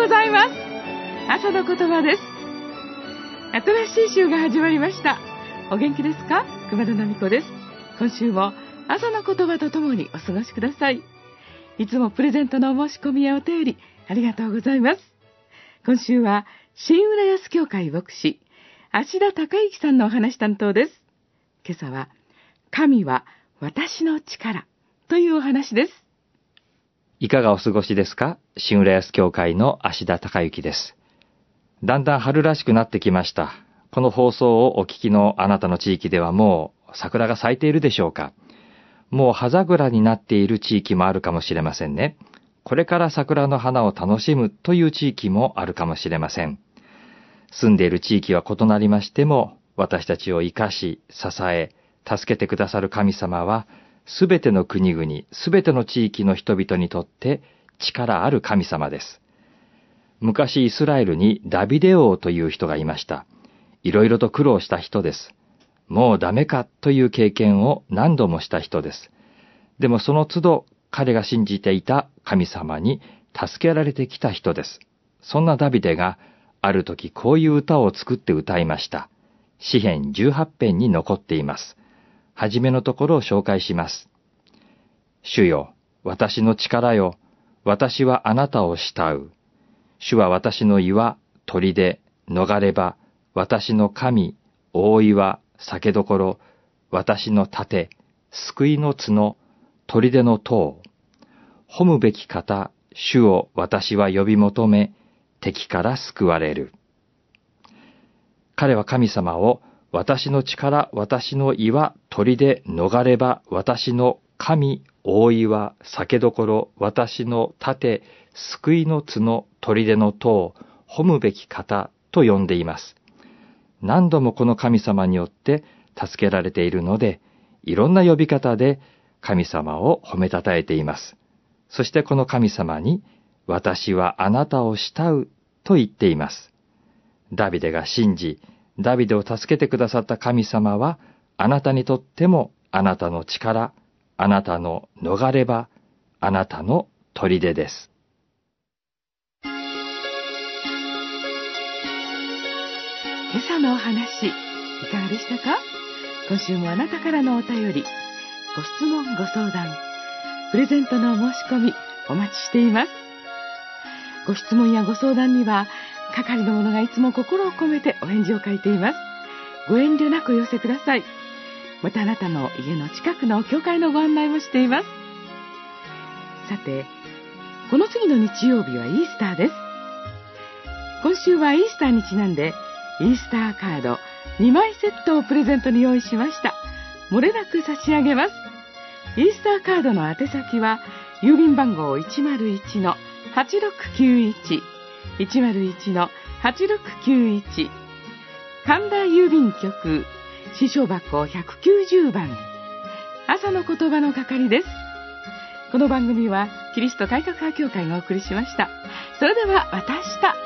ございます。朝の言葉です。新しい週が始まりました。お元気ですか？熊田奈美子です。今週も朝の言葉とともにお過ごしください。いつもプレゼントのお申し込みやお便りありがとうございます。今週は新浦安教会牧師芦田孝之さんのお話担当です。今朝は神は私の力というお話です。 いかがお過ごしですか？新浦安教会の芦田孝之です。だんだん春らしくなってきました。この放送をお聞きのあなたの地域ではもう桜が咲いているでしょうか？もう葉桜になっている地域もあるかもしれませんね。これから桜の花を楽しむという地域もあるかもしれません。住んでいる地域は異なりましても、私たちを生かし、支え、助けてくださる神様は、すべての国々、すべての地域の人々にとって力ある神様です。昔イスラエルにダビデ王という人がいました。いろいろと苦労した人です。もうダメかという経験を何度もした人です。でもその都度彼が信じていた神様に助けられてきた人です。そんなダビデがある時こういう歌を作って歌いました。詩編18編に残っています。はじめのところを紹介します。主よ、私の力よ、私はあなたを慕う。主は私の岩、砦、逃れ場、私の神、大岩、酒どころ、私の盾、救いの角、砦の塔。褒むべき方、主を私は呼び求め、敵から救われる。彼は神様を、私の力、私の岩、砦、逃れ場、私の神、大岩、酒どころ、私の盾、救いの角、砦の塔、褒むべき方と呼んでいます。何度もこの神様によって助けられているので、いろんな呼び方で神様を褒めたたえています。そしてこの神様に、私はあなたを慕うと言っています。ダビデが信じ、ダビデを助けてくださった神様は、あなたにとってもあなたの力、あなたの逃れ場、あなたの砦です。 今朝のお話、いかがでしたか？今週もあなたからのお便り、ご質問、ご相談、プレゼントのお申し込み、お待ちしています。ご質問やご相談には、係の者がいつも心を込めてお返事を書いています。ご遠慮なくお寄せください。またあなたの家の近くの教会のご案内もしています。さて、この次の日曜日はイースターです。今週はイースターにちなんで、イースターカード2枚セットをプレゼントに用意しました。漏れなく差し上げます。イースターカードの宛先は、郵便番号 101-8691 101-8691 神田郵便局支所箱190番朝の言葉の係です。この番組はキリスト改革派協会がお送りしました。それではまた明日。